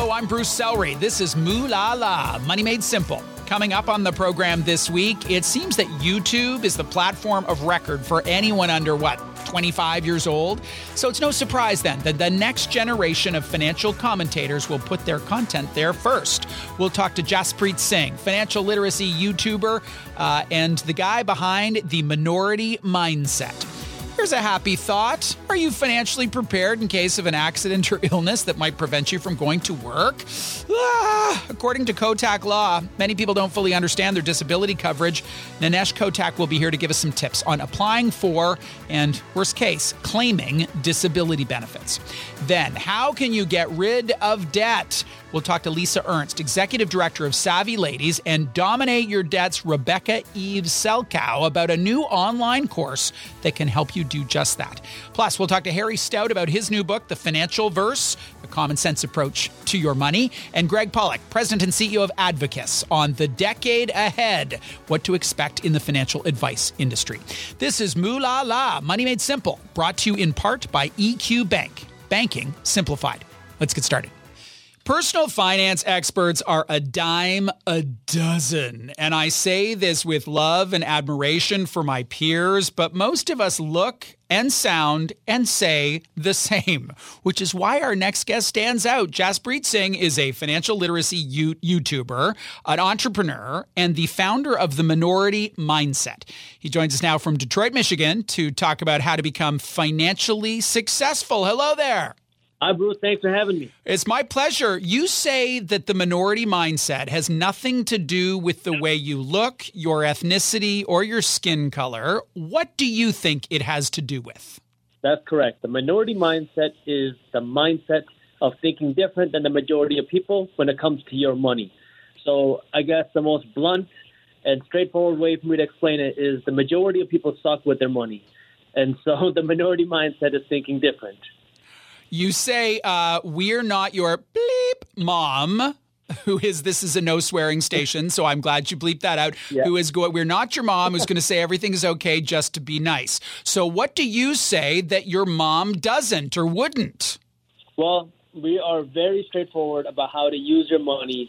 Hello, I'm Bruce Sellery. This is Moo La La, Money Made Simple. Coming up on the program this week, it seems that YouTube is the platform of record for anyone under, 25 years old? So it's no surprise then that the next generation of financial commentators will put their content there first. We'll talk to Jaspreet Singh, financial literacy YouTuber, and the guy behind The Minority Mindset. Here's a happy thought. Are you financially prepared in case of an accident or illness that might prevent you from going to work? According to Kotak Law, many people don't fully understand their disability coverage. Nanesh Kotak will be here to give us some tips on applying for and, worst case, claiming disability benefits. Then, how can you get rid of debt? We'll talk to Lisa Ernst, Executive Director of Savvy Ladies, and Dominate Your Debt's Rebecca Eve Selkow about a new online course that can help you do just that. Plus, we'll talk to Harry Stout about his new book, The Financial Verse, a common sense approach to your money, and Greg Pollack, President and CEO of Advocus, on the decade ahead, what to expect in the financial advice industry. This is Moo La La, Money Made Simple, brought to you in part by EQ Bank. Banking simplified. Let's get started. Personal finance experts are a dime a dozen, and I say this with love and admiration for my peers, but most of us look and sound and say the same, which is why our next guest stands out. Jaspreet Singh is a financial literacy YouTuber, an entrepreneur, and the founder of The Minority Mindset. He joins us now from Detroit, Michigan, to talk about how to become financially successful. Hello there. Hi, Bruce. Thanks for having me. It's my pleasure. You say that the minority mindset has nothing to do with the way you look, your ethnicity, or your skin color. What do you think it has to do with? That's correct. The minority mindset is the mindset of thinking different than the majority of people when it comes to your money. So I guess the most blunt and straightforward way for me to explain it is the majority of people suck with their money. And so the minority mindset is thinking different. You say, we're not your bleep mom, this is a no swearing station, so I'm glad you bleeped that out, yeah. We're not your mom who's going to say everything is okay just to be nice. So what do you say that your mom doesn't or wouldn't? Well, we are very straightforward about how to use your money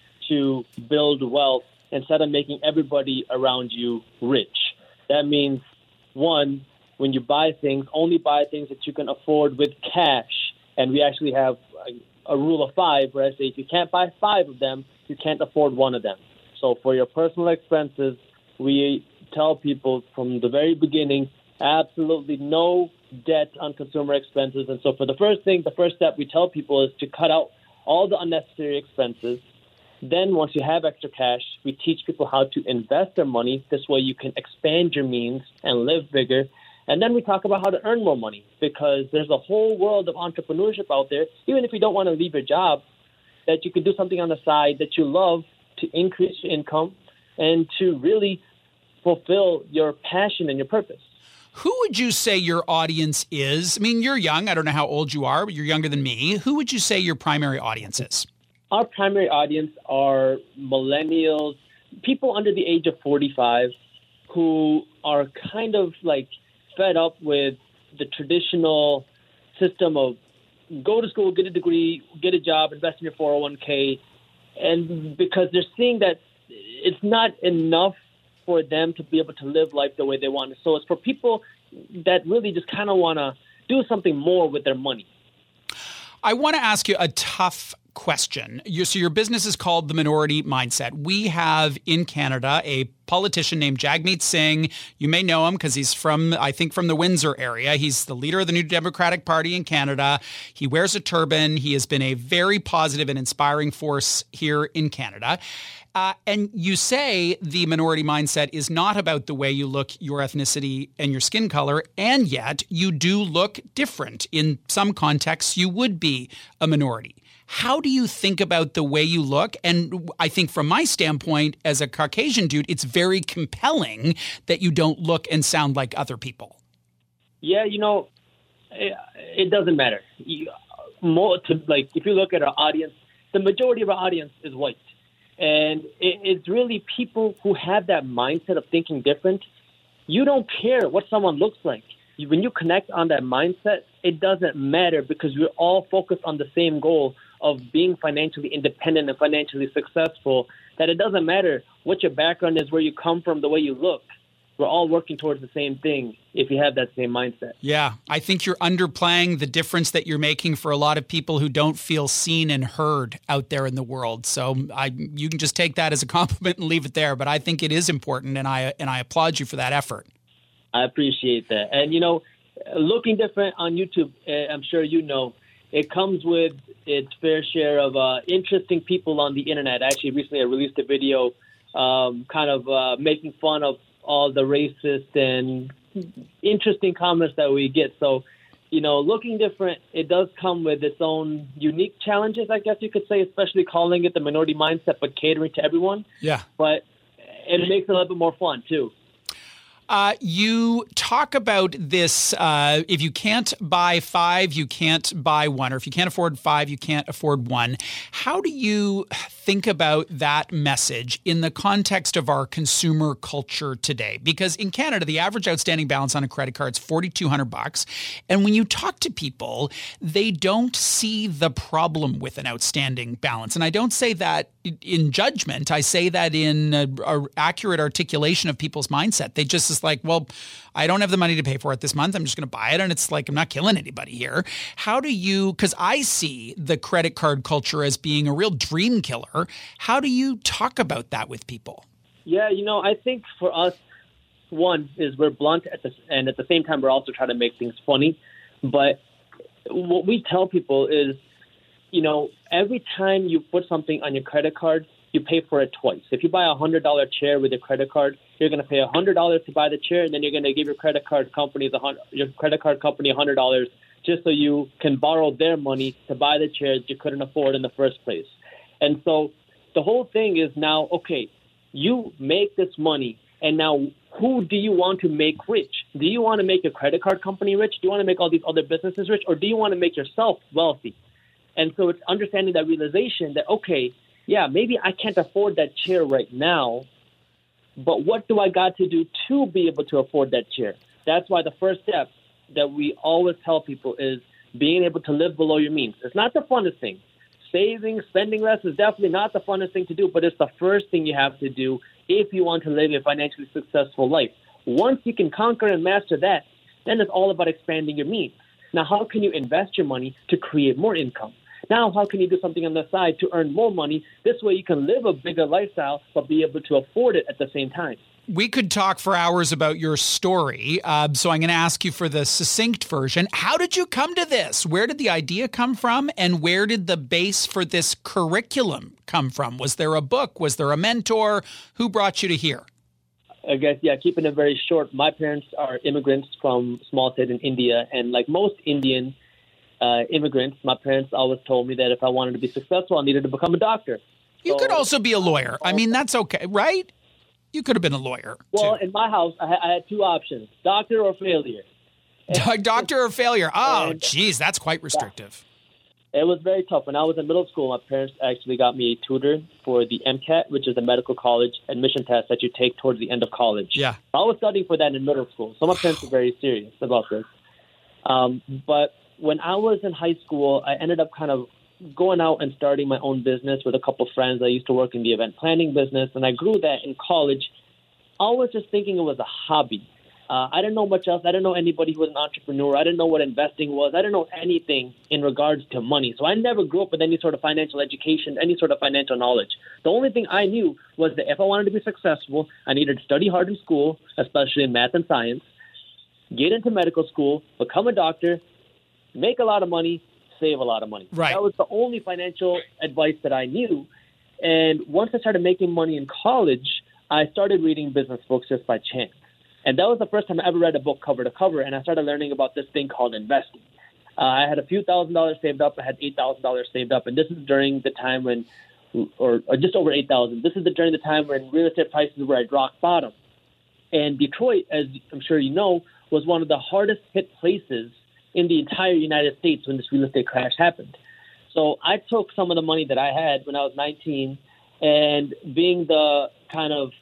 to build wealth instead of making everybody around you rich. That means, one, when you buy things, only buy things that you can afford with cash. And we actually have a rule of 5 where I say if you can't buy 5 of them, you can't afford 1 of them. So for your personal expenses, we tell people from the very beginning, absolutely no debt on consumer expenses. And so for the first step we tell people is to cut out all the unnecessary expenses. Then once you have extra cash, we teach people how to invest their money. This way you can expand your means and live bigger. And then we talk about how to earn more money because there's a whole world of entrepreneurship out there, even if you don't want to leave your job, that you can do something on the side that you love to increase your income and to really fulfill your passion and your purpose. Who would you say your audience is? I mean, you're young. I don't know how old you are, but you're younger than me. Who would you say your primary audience is? Our primary audience are millennials, people under the age of 45 who are kind of like fed up with the traditional system of go to school, get a degree, get a job, invest in your 401k. And because they're seeing that it's not enough for them to be able to live life the way they want. So it's for people that really just kind of want to do something more with their money. I want to ask you a tough question. So your business is called The Minority Mindset. We have in Canada a politician named Jagmeet Singh. You may know him because he's from the Windsor area. He's the leader of the New Democratic Party in Canada. He wears a turban. He has been a very positive and inspiring force here in Canada. And you say the minority mindset is not about the way you look, your ethnicity, and your skin color, and yet you do look different. In some contexts, you would be a minority. How do you think about the way you look? And I think from my standpoint, as a Caucasian dude, it's very compelling that you don't look and sound like other people. Yeah, it doesn't matter. If you look at our audience, the majority of our audience is white. And it's really people who have that mindset of thinking different. You don't care what someone looks like. When you connect on that mindset, it doesn't matter because we're all focused on the same goal of being financially independent and financially successful that it doesn't matter what your background is, where you come from, the way you look. We're all working towards the same thing if you have that same mindset. Yeah, I think you're underplaying the difference that you're making for a lot of people who don't feel seen and heard out there in the world. So you can just take that as a compliment and leave it there. But I think it is important, and I applaud you for that effort. I appreciate that. And, looking different on YouTube, I'm sure you know, it comes with its fair share of interesting people on the internet. Actually, recently I released a video making fun of all the racist and interesting comments that we get. So, looking different, it does come with its own unique challenges, I guess you could say, especially calling it the minority mindset, but catering to everyone. Yeah. But it makes it a little bit more fun, too. You talk about this, if you can't buy 5, you can't buy 1, or if you can't afford 5, you can't afford 1. How do you think about that message in the context of our consumer culture today? Because in Canada, the average outstanding balance on a credit card is $4,200. And when you talk to people, they don't see the problem with an outstanding balance. And I don't say that in judgment. I say that in an accurate articulation of people's mindset. They just is like, well, I don't have the money to pay for it this month. I'm just going to buy it. And it's like, I'm not killing anybody here. How do you, because I see the credit card culture as being a real dream killer. How do you talk about that with people? Yeah, I think for us, one is we're blunt and at the same time, we're also trying to make things funny. But what we tell people is, every time you put something on your credit card, you pay for it twice. If you buy a $100 chair with your credit card, you're going to pay $100 to buy the chair, and then you're going to give your credit card company $100 just so you can borrow their money to buy the chair that you couldn't afford in the first place. And so the whole thing is now, okay, you make this money, and now who do you want to make rich? Do you want to make your credit card company rich? Do you want to make all these other businesses rich? Or do you want to make yourself wealthy? And so it's understanding that realization that, okay, yeah, maybe I can't afford that chair right now, but what do I got to do to be able to afford that chair? That's why the first step that we always tell people is being able to live below your means. It's not the funnest thing. Saving, spending less is definitely not the funnest thing to do, but it's the first thing you have to do if you want to live a financially successful life. Once you can conquer and master that, then it's all about expanding your means. Now, how can you invest your money to create more income? Now, how can you do something on the side to earn more money? This way you can live a bigger lifestyle, but be able to afford it at the same time. We could talk for hours about your story, so I'm going to ask you for the succinct version. How did you come to this? Where did the idea come from, and where did the base for this curriculum come from? Was there a book? Was there a mentor? Who brought you to here? I guess, keeping it very short, my parents are immigrants from a small state in India, and like most Indian immigrants, my parents always told me that if I wanted to be successful, I needed to become a doctor. You could also be a lawyer. I mean, that's okay, right? You could have been a lawyer. Well, too. In my house, I had 2 options, doctor or failure. Doctor or failure. Oh, geez, that's quite restrictive. It was very tough. When I was in middle school, my parents actually got me a tutor for the MCAT, which is the medical college admission test that you take towards the end of college. Yeah. I was studying for that in middle school, so my parents were very serious about this. But when I was in high school, I ended up kind of going out and starting my own business with a couple friends. I used to work in the event planning business, and I grew that in college. I was just thinking it was a hobby. I didn't know much else. I didn't know anybody who was an entrepreneur. I didn't know what investing was. I didn't know anything in regards to money. So I never grew up with any sort of financial education, any sort of financial knowledge. The only thing I knew was that if I wanted to be successful, I needed to study hard in school, especially in math and science, get into medical school, become a doctor, make a lot of money, save a lot of money. Right. That was the only financial advice that I knew. And once I started making money in college, I started reading business books just by chance. And that was the first time I ever read a book cover to cover, and I started learning about this thing called investing. I had a few $1,000s saved up. I had $8,000 saved up, and this is during the time when, or just over $8,000. This is during the time when real estate prices were at rock bottom. And Detroit, as I'm sure you know, was one of the hardest hit places in the entire United States when this real estate crash happened. So I took some of the money that I had when I was 19, and being the kind of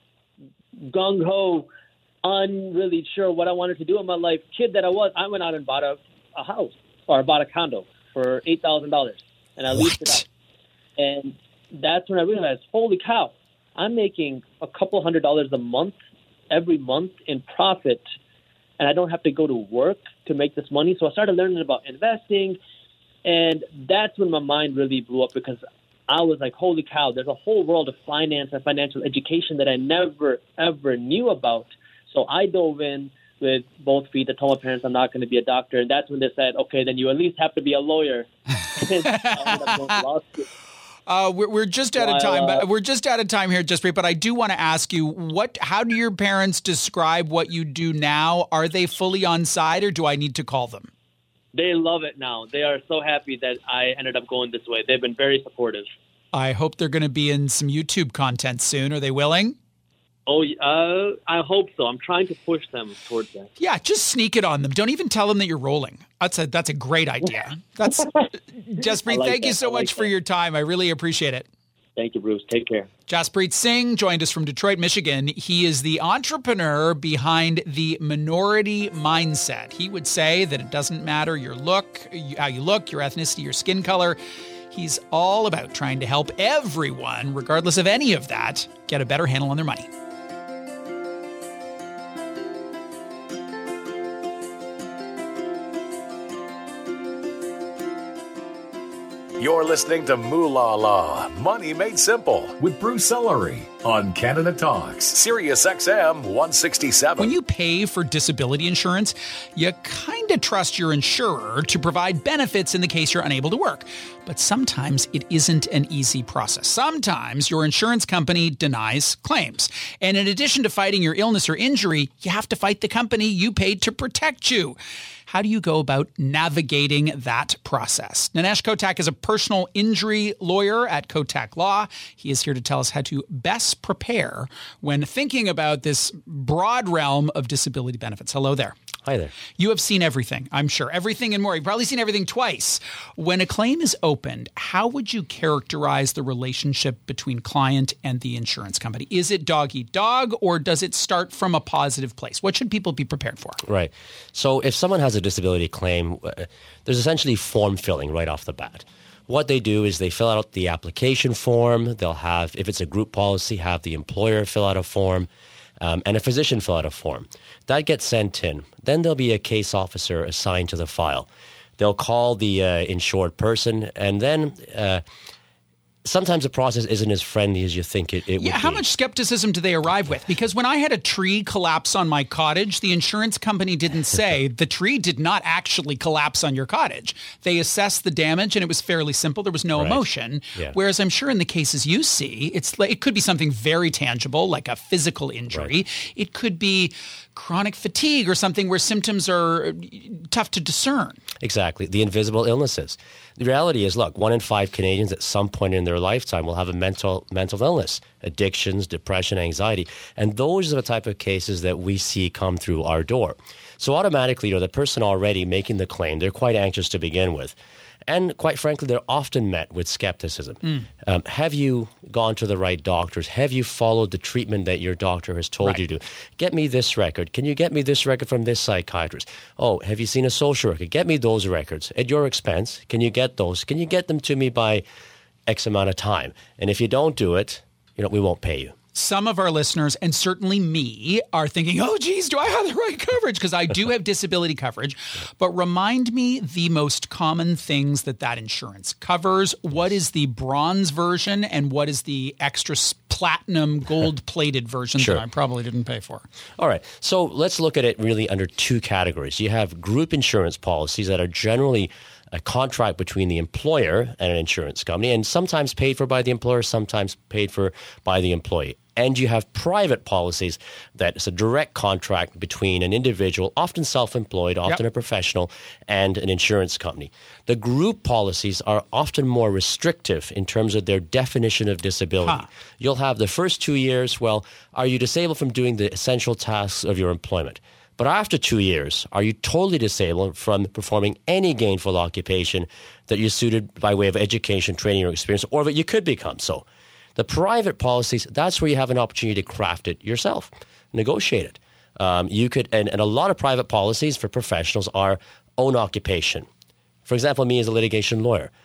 gung-ho, unreally sure what I wanted to do in my life kid that I was, I went out and bought a house or bought a condo for $8,000. and I leased it out. And that's when I realized, holy cow, I'm making a couple $100s a month, every month in profit, and I don't have to go to work to make this money. So I started learning about investing, and that's when my mind really blew up, because I was like, holy cow, there's a whole world of finance and financial education that I never, ever knew about. So I dove in with both feet. I told my parents I'm not going to be a doctor, and that's when they said, okay, then you at least have to be a lawyer. And I ended up going to law school. We're just out of time, but we're just out of time here, Jaspreet. But I do want to ask you, how do your parents describe what you do now? Are they fully on side, or do I need to call them? They love it now. They are so happy that I ended up going this way. They've been very supportive. I hope they're going to be in some YouTube content soon. Are they willing? Oh, I hope so. I'm trying to push them towards that. Yeah, just sneak it on them. Don't even tell them that you're rolling. That's a great idea. Jaspreet, thank you so much for your time. I really appreciate it. Thank you, Bruce. Take care. Jaspreet Singh joined us from Detroit, Michigan. He is the entrepreneur behind the Minority Mindset. He would say that it doesn't matter how you look, your ethnicity, your skin color. He's all about trying to help everyone, regardless of any of that, get a better handle on their money. You're listening to Moolah La, Money Made Simple, with Bruce Ellery on Canada Talks, Sirius XM 167. When you pay for disability insurance, you kind of trust your insurer to provide benefits in the case you're unable to work. But sometimes it isn't an easy process. Sometimes your insurance company denies claims. And in addition to fighting your illness or injury, you have to fight the company you paid to protect you. How do you go about navigating that process? Nanesh Kotak is a personal injury lawyer at Kotak Law. He is here to tell us how to best prepare when thinking about this broad realm of disability benefits. Hello there. Hi there. You have seen everything, I'm sure. Everything and more. You've probably seen everything twice. When a claim is opened, how would you characterize the relationship between client and the insurance company? Is it dog eat dog, or does it start from a positive place? What should people be prepared for? Right. So if someone has a disability claim, there's essentially form filling right off the bat. What they do is they fill out the application form. They'll have, if it's a group policy, have the employer fill out a form. And a physician fill out a form. That gets sent in. Then there'll be a case officer assigned to the file. They'll call the insured person, and then sometimes the process isn't as friendly as you think it would be. Yeah, how much skepticism do they arrive with? Because when I had a tree collapse on my cottage, the insurance company didn't say the tree did not actually collapse on your cottage. They assessed the damage, and it was fairly simple. There was no emotion. Yeah. Whereas I'm sure in the cases you see, it could be something very tangible, like a physical injury. Right. It could be chronic fatigue or something where symptoms are tough to discern. Exactly. The invisible illnesses. The reality is, look, 1 in 5 Canadians at some point in their lifetime will have a mental illness, addictions, depression, anxiety. And those are the type of cases that we see come through our door. So automatically, the person already making the claim, they're quite anxious to begin with. And quite frankly, they're often met with skepticism. Have you gone to the right doctors? Have you followed the treatment that your doctor has told you to? Get me this record. Can you get me this record from this psychiatrist? Oh, have you seen a social worker? Get me those records at your expense. Can you get those? Can you get them to me by X amount of time? And if you don't do it, we won't pay you. Some of our listeners, and certainly me, are thinking, oh, geez, do I have the right coverage? Because I do have disability coverage. But remind me the most common things that insurance covers. What is the bronze version, and what is the extra platinum gold-plated version that I probably didn't pay for? All right. So let's look at it really under 2 categories. You have group insurance policies that are generally a contract between the employer and an insurance company, and sometimes paid for by the employer, sometimes paid for by the employee. And you have private policies that is a direct contract between an individual, often self-employed, often a professional, and an insurance company. The group policies are often more restrictive in terms of their definition of disability. You'll have the first 2 years, are you disabled from doing the essential tasks of your employment? But after 2 years, are you totally disabled from performing any gainful occupation that you're suited by way of education, training, or experience, or that you could become so? The private policies, that's where you have an opportunity to craft it yourself, negotiate it. You could, and a lot of private policies for professionals are own occupation. For example, me as a litigation lawyer,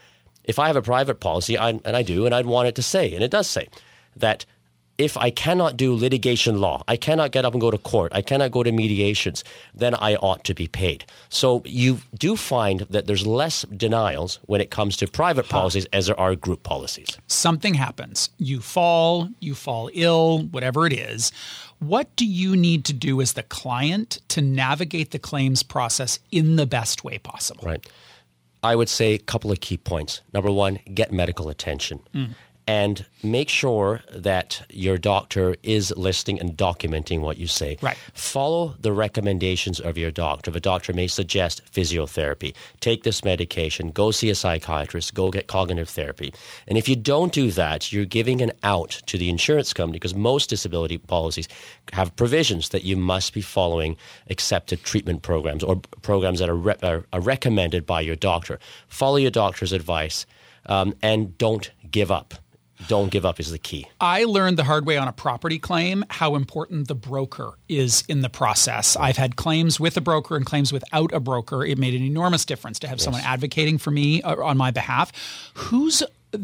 if I have a private policy, and I'd want it to say, and it does say, that if I cannot do litigation law, I cannot get up and go to court, I cannot go to mediations, then I ought to be paid. So you do find that there's less denials when it comes to private policies as there are group policies. Something happens. You fall ill, whatever it is. What do you need to do as the client to navigate the claims process in the best way possible? Right. I would say a couple of key points. Number one, get medical attention. And make sure that your doctor is listening and documenting what you say. Right. Follow the recommendations of your doctor. If a doctor may suggest physiotherapy, take this medication, go see a psychiatrist, go get cognitive therapy. And if you don't do that, you're giving an out to the insurance company, because most disability policies have provisions that you must be following accepted treatment programs or programs that are recommended by your doctor. Follow your doctor's advice and don't give up. Don't give up is the key. I learned the hard way on a property claim how important the broker is in the process. I've had claims with a broker and claims without a broker. It made an enormous difference to have someone advocating for me on my behalf. Who's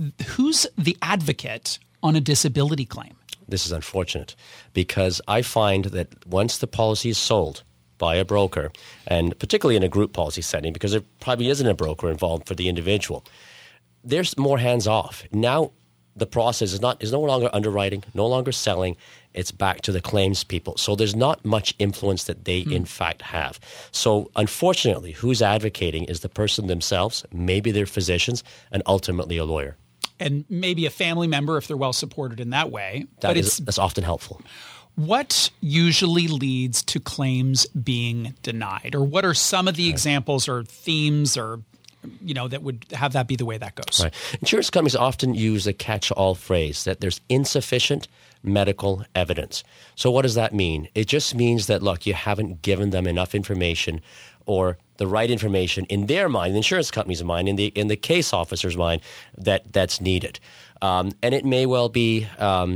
the advocate on a disability claim? This is unfortunate because I find that once the policy is sold by a broker, and particularly in a group policy setting, because there probably isn't a broker involved for the individual, there's more hands off. Now, the process is no longer underwriting, no longer selling. It's back to the claims people. So there's not much influence that they, in fact, have. So unfortunately, who's advocating is the person themselves, maybe their physicians, and ultimately a lawyer. And maybe a family member if they're well supported in that way. That's often helpful. What usually leads to claims being denied? Or what are some of the examples or themes or that would have that be the way that goes? Right. Insurance companies often use a catch-all phrase that there's insufficient medical evidence. So what does that mean? It just means that, look, you haven't given them enough information or the right information in their mind, the insurance company's mind, in the case officer's mind, that's needed. And it may well be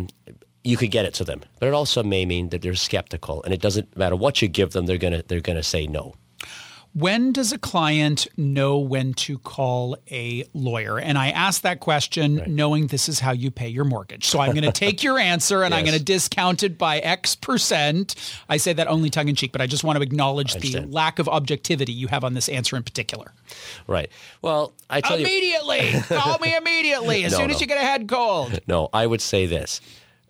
you could get it to them, but it also may mean that they're skeptical, and it doesn't matter what you give them, they're gonna say no. When does a client know when to call a lawyer? And I ask that question knowing this is how you pay your mortgage. So I'm going to take your answer and I'm going to discount it by X%. I say that only tongue in cheek, but I just want to acknowledge the lack of objectivity you have on this answer in particular. Right. Well, I tell immediately. Call me immediately as soon as you get a head cold. No, I would say this.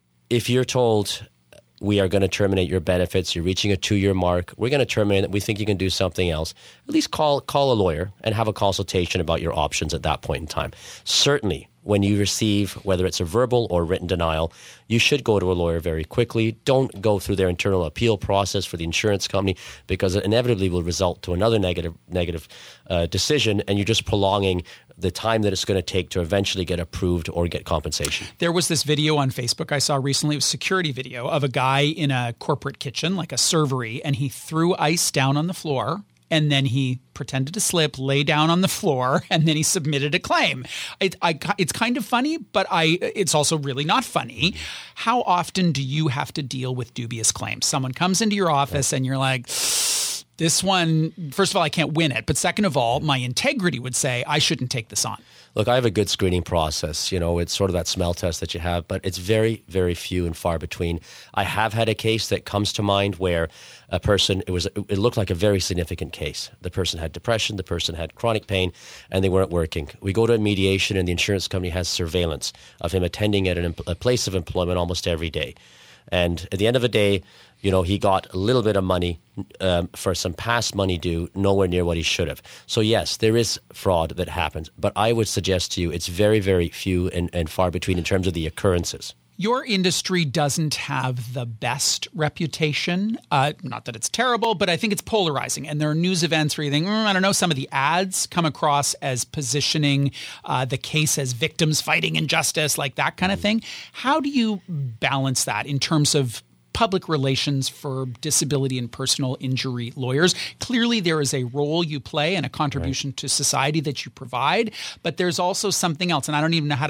If you're told we are going to terminate your benefits, you're reaching a 2-year mark, we're going to terminate it, we think you can do something else, at least call a lawyer and have a consultation about your options at that point in time. Certainly, when you receive, whether it's a verbal or written denial, you should go to a lawyer very quickly. Don't go through their internal appeal process for the insurance company, because it inevitably will result to another negative decision, and you're just prolonging the time that it's going to take to eventually get approved or get compensation. There was this video on Facebook I saw recently. It was a security video of a guy in a corporate kitchen, like a servery, and he threw ice down on the floor, and then he pretended to slip, lay down on the floor, and then he submitted a claim. It's kind of funny, but it's also really not funny. How often do you have to deal with dubious claims? Someone comes into your office and you're like, this one, first of all, I can't win it. But second of all, my integrity would say I shouldn't take this on. Look, I have a good screening process. It's sort of that smell test that you have, but it's very, very few and far between. I have had a case that comes to mind where a person, it looked like a very significant case. The person had depression, the person had chronic pain, and they weren't working. We go to a mediation, and the insurance company has surveillance of him attending at a place of employment almost every day. And at the end of the day, he got a little bit of money for some past money due, nowhere near what he should have. So yes, there is fraud that happens, but I would suggest to you it's very, very few and far between in terms of the occurrences. Your industry doesn't have the best reputation. Not that it's terrible, but I think it's polarizing. And there are news events where you think, I don't know, some of the ads come across as positioning the case as victims fighting injustice, like that kind of thing. How do you balance that in terms of public relations for disability and personal injury lawyers? Clearly, there is a role you play and a contribution to society that you provide, but there's also something else, and I don't even know how to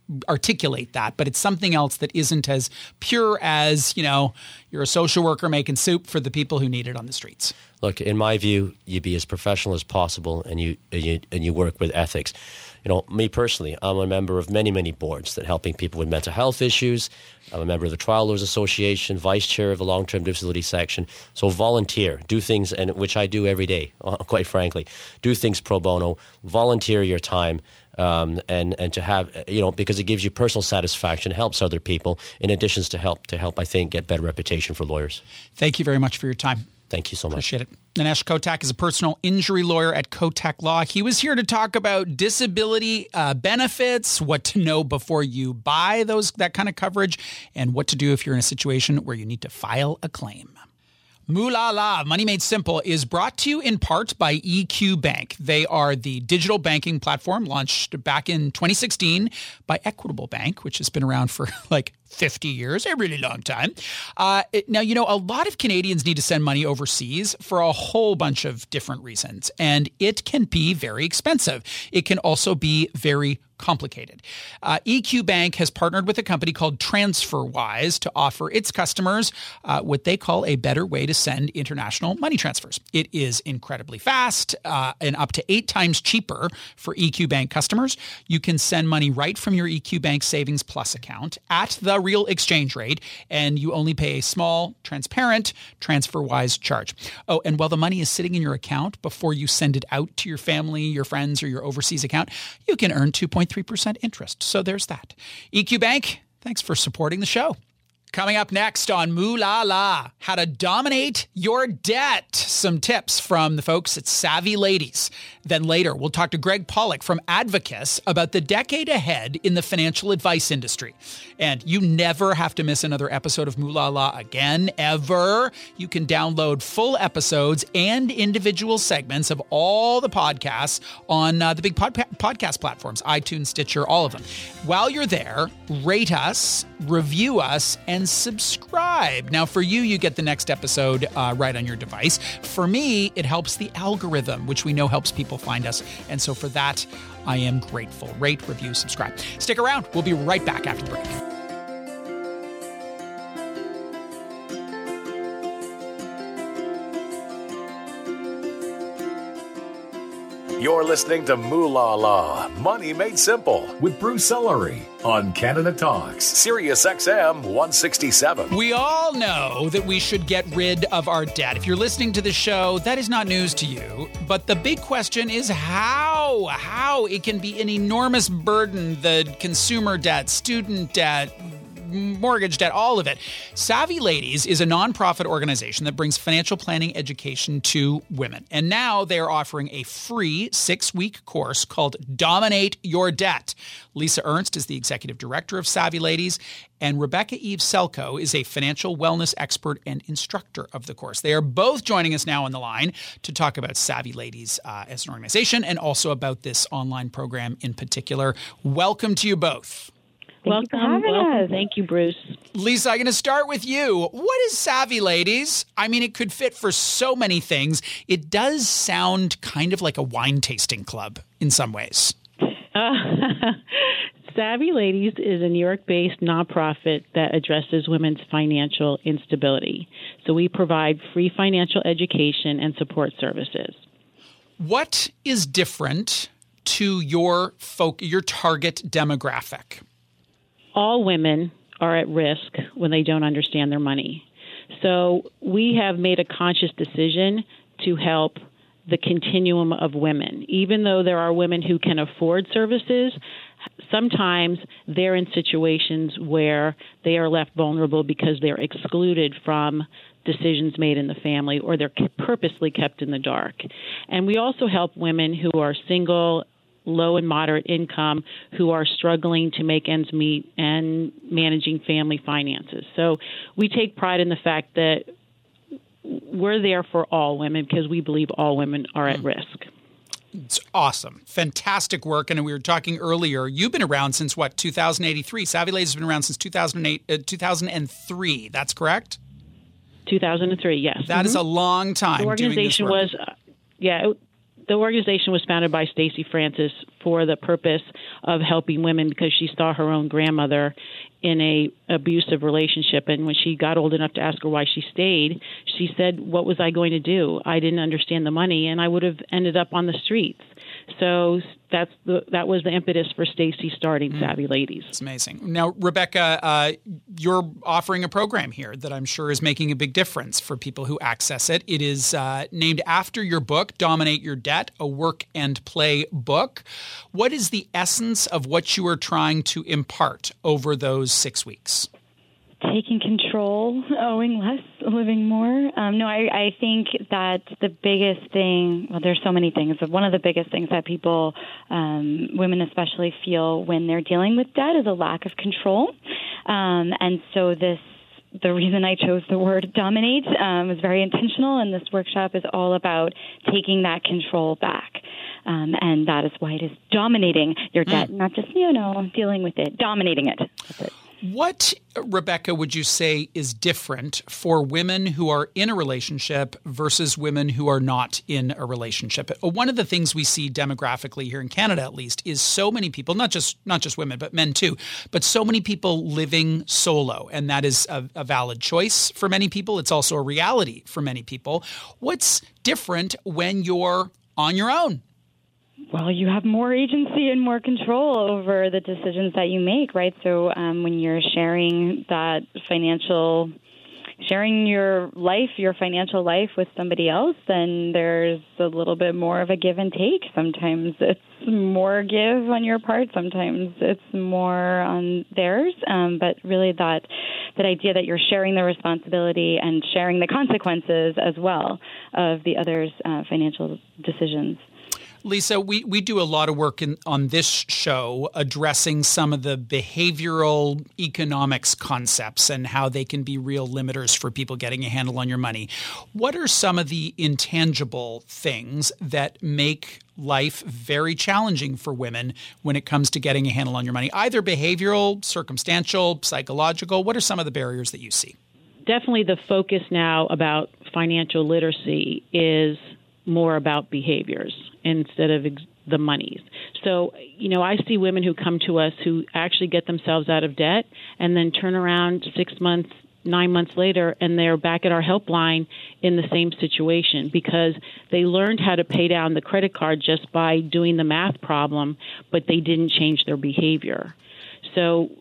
articulate that, but it's something else that isn't as pure as, you're a social worker making soup for the people who need it on the streets. Look, in my view, you be as professional as possible, and you work with ethics. Me personally, I'm a member of many, many boards that helping people with mental health issues. I'm a member of the Trial Lawyers Association, vice chair of the long-term disability section. So volunteer, do things, and which I do every day, quite frankly. Do things pro bono, volunteer your time, and to have, because it gives you personal satisfaction, helps other people, in addition to help, I think, get better reputation for lawyers. Thank you very much for your time. Thank you so much. Appreciate it. Dinesh Kotak is a personal injury lawyer at Kotak Law. He was here to talk about disability benefits, what to know before you buy that kind of coverage, and what to do if you're in a situation where you need to file a claim. Mooh La La, Money Made Simple, is brought to you in part by EQ Bank. They are the digital banking platform launched back in 2016 by Equitable Bank, which has been around for 50 years, a really long time. Now, a lot of Canadians need to send money overseas for a whole bunch of different reasons, and it can be very expensive. It can also be very complicated. EQ Bank has partnered with a company called TransferWise to offer its customers what they call a better way to send international money transfers. It is incredibly fast and up to 8 times cheaper for EQ Bank customers. You can send money right from your EQ Bank Savings Plus account at the real exchange rate, and you only pay a small, transparent TransferWise charge. Oh, and while the money is sitting in your account before you send it out to your family, your friends, or your overseas account, you can earn 2.3% interest. So there's that. EQ Bank, thanks for supporting the show. Coming up next on Mooh La La, how to dominate your debt. Some tips from the folks at Savvy Ladies. Then later, we'll talk to Greg Pollock from Advocus about the decade ahead in the financial advice industry. And you never have to miss another episode of Mooh La La again, ever. You can download full episodes and individual segments of all the podcasts on the big podcast platforms, iTunes, Stitcher, all of them. While you're there, rate us, review us, and subscribe. Now, for you get the next episode right on your device. For me, it helps the algorithm, which we know helps people find us. And so for that, I am grateful. Rate, review, subscribe. Stick around. We'll be right back after the break. You're listening to Mooh La La, Money Made Simple, with Bruce Ellery on Canada Talks, Sirius XM 167. We all know that we should get rid of our debt. If you're listening to the show, that is not news to you. But the big question is how? How it can be an enormous burden, the consumer debt, student debt, mortgage debt, all of it. Savvy Ladies is a nonprofit organization that brings financial planning education to women. And now they're offering a free 6-week course called Dominate Your Debt. Lisa Ernst is the executive director of Savvy Ladies, and Rebecca Eve Selko is a financial wellness expert and instructor of the course. They are both joining us now on the line to talk about Savvy Ladies as an organization and also about this online program in particular. Welcome to you both. Welcome. Thank you, Bruce. Lisa, I'm going to start with you. What is Savvy Ladies? I mean, it could fit for so many things. It does sound kind of like a wine tasting club in some ways. Savvy Ladies is a New York-based nonprofit that addresses women's financial instability. So we provide free financial education and support services. What is different to your target demographic? All women are at risk when they don't understand their money. So we have made a conscious decision to help the continuum of women. Even though there are women who can afford services, sometimes they're in situations where they are left vulnerable because they're excluded from decisions made in the family or they're purposely kept in the dark. And we also help women who are single, low and moderate income, who are struggling to make ends meet and managing family finances. So we take pride in the fact that we're there for all women because we believe all women are at risk. It's awesome. Fantastic work. And we were talking earlier, you've been around since 2083. Savvy Ladies has been around since 2003. That's correct? 2003, yes. That is a long time. The organization was, the organization was founded by Stacey Francis for the purpose of helping women because she saw her own grandmother in a abusive relationship. And when she got old enough to ask her why she stayed, she said, what was I going to do? I didn't understand the money, and I would have ended up on the streets. So that was the impetus for Stacey starting Savvy Ladies. It's amazing. Now, Rebecca, you're offering a program here that I'm sure is making a big difference for people who access it. It is named after your book, Dominate Your Debt, a work and play book. What is the essence of what you are trying to impart over those 6 weeks? Taking control, owing less, living more. I think that the biggest thing, well, there's so many things, but one of the biggest things that people, women especially, feel when they're dealing with debt is a lack of control. And so the reason I chose the word dominate was very intentional, and this workshop is all about taking that control back. And that is why it is dominating your debt, not just, dealing with it, dominating it. That's it. What, Rebecca, would you say is different for women who are in a relationship versus women who are not in a relationship? One of the things we see demographically here in Canada, at least, is so many people, not just women, but men too, but so many people living solo. And that is a valid choice for many people. It's also a reality for many people. What's different when you're on your own? Well, you have more agency and more control over the decisions that you make, right? So when you're sharing your financial life with somebody else, then there's a little bit more of a give and take. Sometimes it's more give on your part. Sometimes it's more on theirs. But really that idea that you're sharing the responsibility and sharing the consequences as well of the other's financial decisions. Lisa, we do a lot of work on this show addressing some of the behavioral economics concepts and how they can be real limiters for people getting a handle on your money. What are some of the intangible things that make life very challenging for women when it comes to getting a handle on your money? Either behavioral, circumstantial, psychological. What are some of the barriers that you see? Definitely the focus now about financial literacy is more about behaviors instead of the monies. So, I see women who come to us who actually get themselves out of debt and then turn around 6 months, 9 months later, and they're back at our helpline in the same situation because they learned how to pay down the credit card just by doing the math problem, but they didn't change their behavior. So,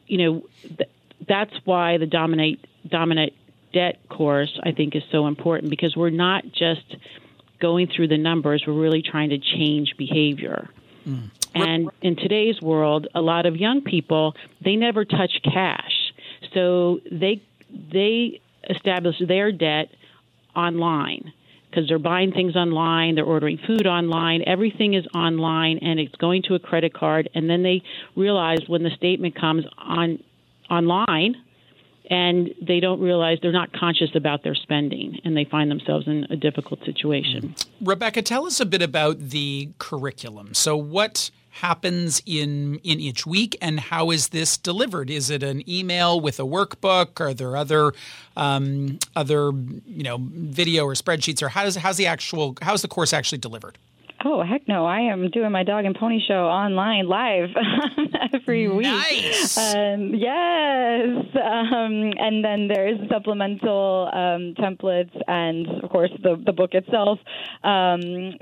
that's why the Dominate Debt course, I think, is so important because we're not just going through the numbers, we're really trying to change behavior. And in today's world, a lot of young people, they never touch cash. So they establish their debt online because they're buying things online, they're ordering food online, everything is online, and it's going to a credit card. And then they realize when the statement comes online, and they don't realize they're not conscious about their spending, and they find themselves in a difficult situation. Rebecca, tell us a bit about the curriculum. So what happens in each week, and how is this delivered? Is it an email with a workbook? Are there other video or spreadsheets, or how's the course actually delivered? Oh, heck no. I am doing my dog and pony show online live every week. Nice. Yes. And then there's supplemental templates and, of course, the book itself and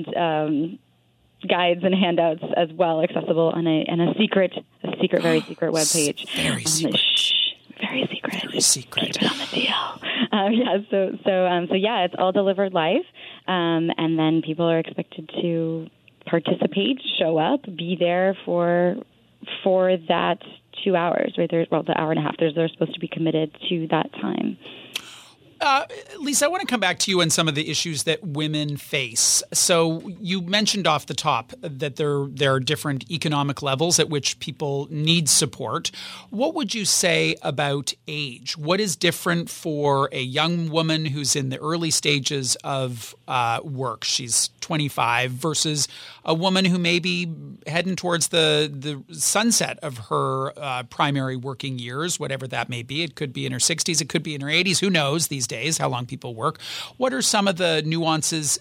guides and handouts as well, accessible on a secret, very secret webpage. Very secret. Very secret. Very secret. Keep it on the deal. So it's all delivered live. And then people are expected to participate, show up, be there for that 2 hours, right? The hour and a half. They're supposed to be committed to that time. Lisa, I want to come back to you on some of the issues that women face. So you mentioned off the top that there are different economic levels at which people need support. What would you say about age? What is different for a young woman who's in the early stages of work? She's 25 versus a woman who may be heading towards the sunset of her primary working years, whatever that may be. It could be in her 60s. It could be in her 80s. Who knows these days how long people work? What are some of the nuances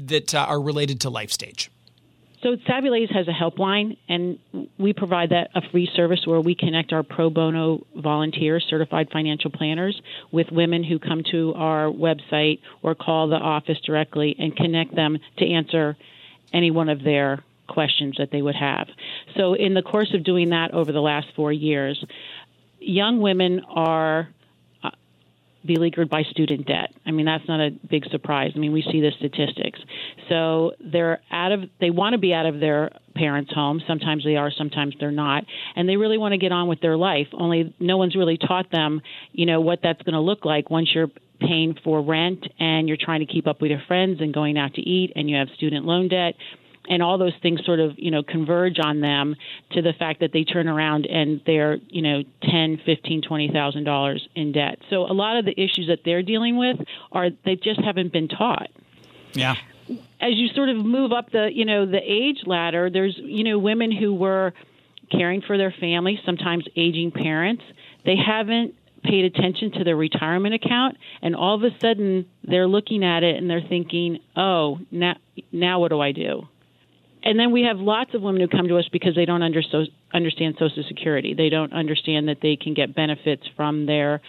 that are related to life stage? So Savvy Ladies has a helpline, and we provide that a free service where we connect our pro bono volunteers, certified financial planners, with women who come to our website or call the office directly and connect them to answer any one of their questions that they would have. So in the course of doing that over the last 4 years, young women are beleaguered by student debt. I mean, that's not a big surprise. I mean, we see the statistics. So they want to be out of their parents' home. Sometimes they are, sometimes they're not. And they really want to get on with their life. Only no one's really taught them, what that's going to look like once you're paying for rent and you're trying to keep up with your friends and going out to eat and you have student loan debt. And all those things sort of, converge on them to the fact that they turn around and they're, $10,000, $15,000, $20,000 in debt. So a lot of the issues that they're dealing with they just haven't been taught. Yeah. As you sort of move up the age ladder, there's, women who were caring for their families, sometimes aging parents. They haven't paid attention to their retirement account, and all of a sudden they're looking at it and they're thinking, oh, now what do I do? And then we have lots of women who come to us because they don't understand Social Security. They don't understand that they can get benefits from their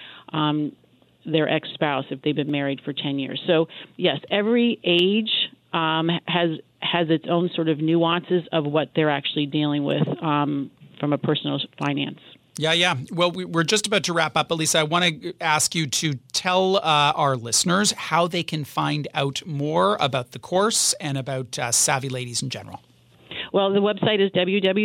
ex-spouse if they've been married for 10 years. So, yes, every age has its own sort of nuances of what they're actually dealing with from a personal finance. Yeah. Well, we're just about to wrap up, but Lisa, I want to ask you to tell our listeners how they can find out more about the course and about Savvy Ladies in general. Well, the website is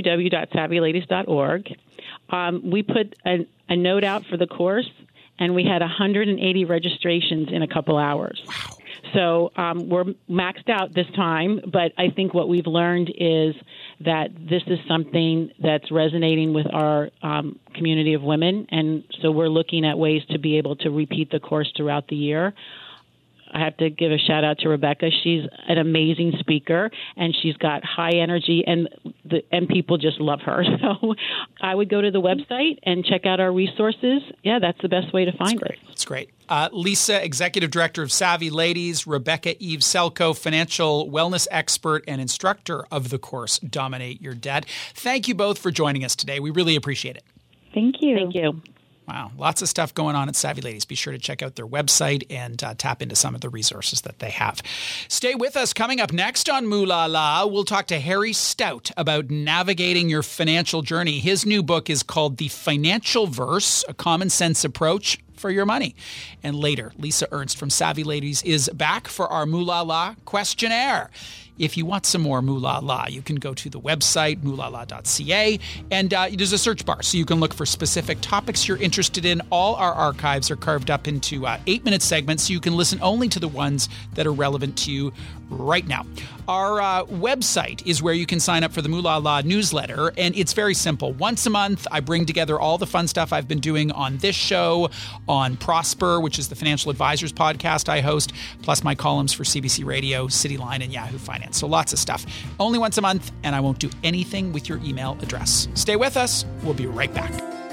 www.savvyladies.org. We put a note out for the course, and we had 180 registrations in a couple hours. Wow. So we're maxed out this time, but I think what we've learned is that this is something that's resonating with our community of women, and so we're looking at ways to be able to repeat the course throughout the year. I have to give a shout out to Rebecca. She's an amazing speaker, and she's got high energy, and people just love her. So I would go to the website and check out our resources. Yeah, that's the best way to find it. That's great. Lisa, Executive Director of Savvy Ladies, Rebecca Eve Selko, financial wellness expert and instructor of the course Dominate Your Debt. Thank you both for joining us today. We really appreciate it. Thank you. Thank you. Wow. Lots of stuff going on at Savvy Ladies. Be sure to check out their website and tap into some of the resources that they have. Stay with us. Coming up next on Mooh La La, we'll talk to Harry Stout about navigating your financial journey. His new book is called The Financial Verse, A Common Sense Approach for Your Money. And later, Lisa Ernst from Savvy Ladies is back for our Mooh La La questionnaire. If you want some more Mooh La La, you can go to the website, moohlala.ca, and there's a search bar, so you can look for specific topics you're interested in. All our archives are carved up into 8-minute segments, so you can listen only to the ones that are relevant to you right now. Our website is where you can sign up for the Mooh La La newsletter, and it's very simple. Once a month, I bring together all the fun stuff I've been doing on this show, on Prosper, which is the financial advisors podcast I host, plus my columns for CBC Radio, Cityline, and Yahoo Finance. So lots of stuff. Only once a month, and I won't do anything with your email address. Stay with us. We'll be right back.